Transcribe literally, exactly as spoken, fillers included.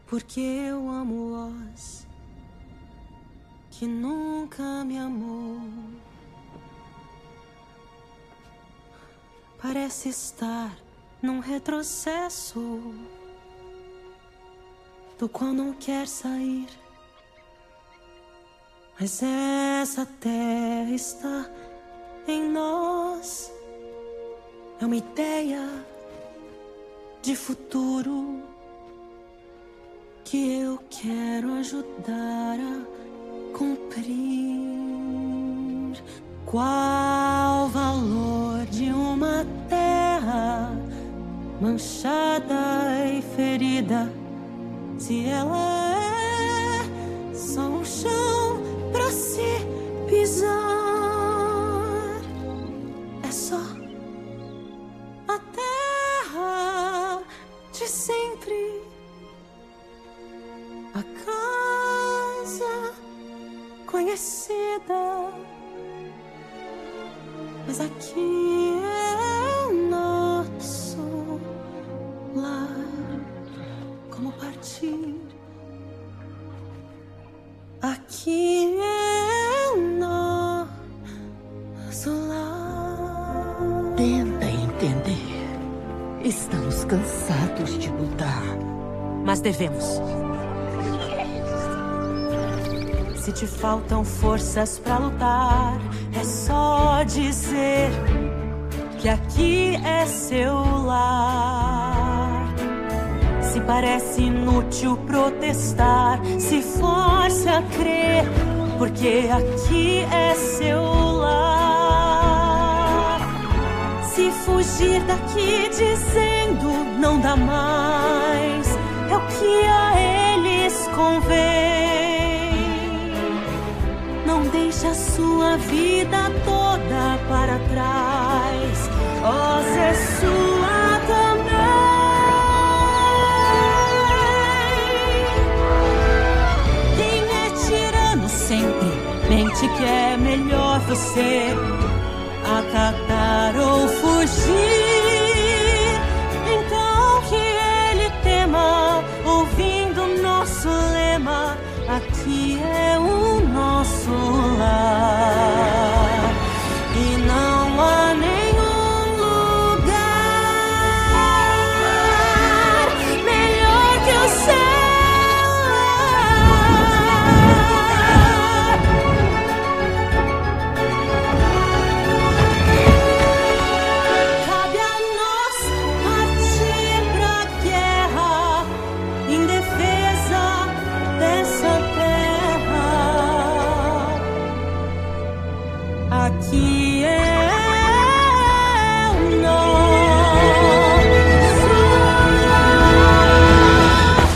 Porque eu amo Oz, que nunca me amou. Parece estar num retrocesso do qual não quer sair. Mas essa terra está em nós. É uma ideia de futuro que eu quero ajudar a cumprir. Qual o valor de uma terra manchada e ferida, se ela é só um chão pra se pisar? É só a terra de sempre, a casa conhecida. Mas aqui é o nosso lar. Como partir? Aqui é o nosso lar. Tenta entender. Estamos cansados de lutar. Mas devemos. Se te faltam forças pra lutar, é só dizer que aqui é seu lar. Se parece inútil protestar, se force a crer, porque aqui é seu lar. Se fugir daqui dizendo não dá mais, é o que a eles convém. Não deixe a sua vida toda para trás. Oz é sua também. Quem é tirano sempre mente que é melhor você acatar ou fugir. Então que ele tema, ouvindo nosso lema. Aqui é o nosso lar e não há nenhum lugar melhor que o céu. Cabe a nós partir pra guerra em defesa dessa terra. Aqui é